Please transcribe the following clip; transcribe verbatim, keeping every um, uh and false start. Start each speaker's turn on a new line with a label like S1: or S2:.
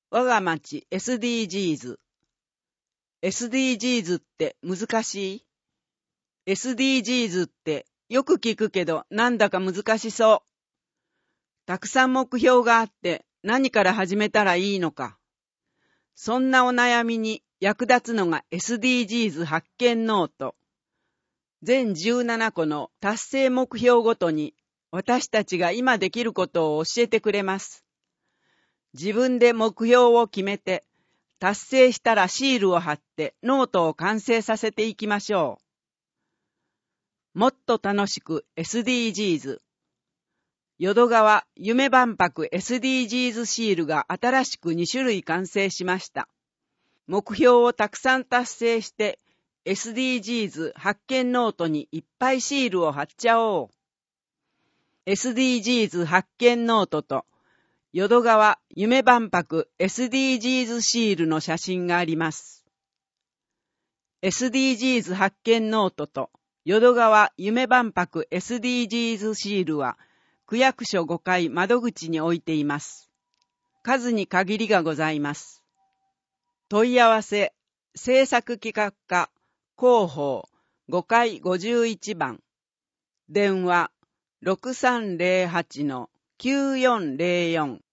S1: 我が町 エスディージーズ。エスディージーズって難しい？ エスディージーズ ってよく聞くけどなんだか難しそう。たくさん目標があって何から始めたらいいのか。そんなお悩みに役立つのが エスディージーズ 発見ノート。全じゅうななこの達成目標ごとに私たちが今できることを教えてくれます。自分で目標を決めて、達成したらシールを貼ってノートを完成させていきましょう。もっと楽しく エスディージーズ。淀川夢万博 エスディージーズ シールが新しくに種類完成しました。目標をたくさん達成して エスディージーズ 発見ノートにいっぱいシールを貼っちゃおう。エスディージーズ 発見ノートと淀川夢万博 エスディージーズ シールの写真があります。エスディージーズ 発見ノートと淀川夢万博 エスディージーズ シールは区役所ごかい窓口に置いています。数に限りがございます。問い合わせ制作企画課広報ごかいごじゅういちばん電話 ろくさんゼロはちのきゅうよんゼロよん